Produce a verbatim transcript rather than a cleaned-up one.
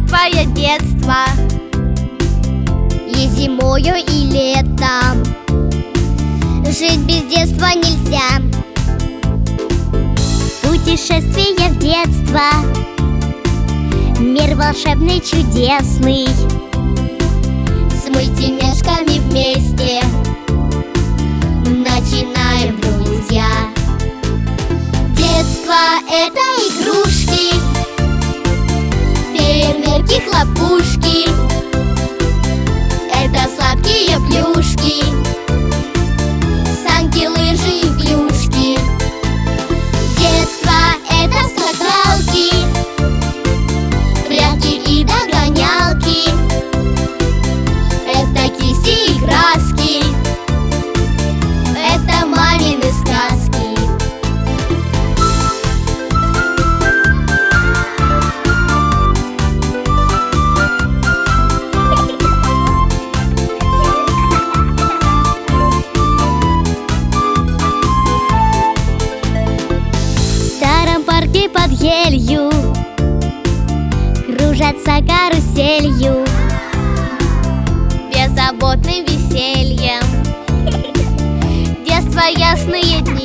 твое детство. И зимою, и летом жить без детства нельзя. Путешествие в детство, мир волшебный, чудесный. С мультимешками вместе начинаем, друзья. Детство — это игрушки, фейерверки, хлопушки. Это сладкие плюшки, санки, лыжи и плюшки. Детство — это скакалки, прятки и догонялки. Это кисти и краски, это мамины сказки. Под елью кружатся каруселью, беззаботным весельем. Детство, ясные дни.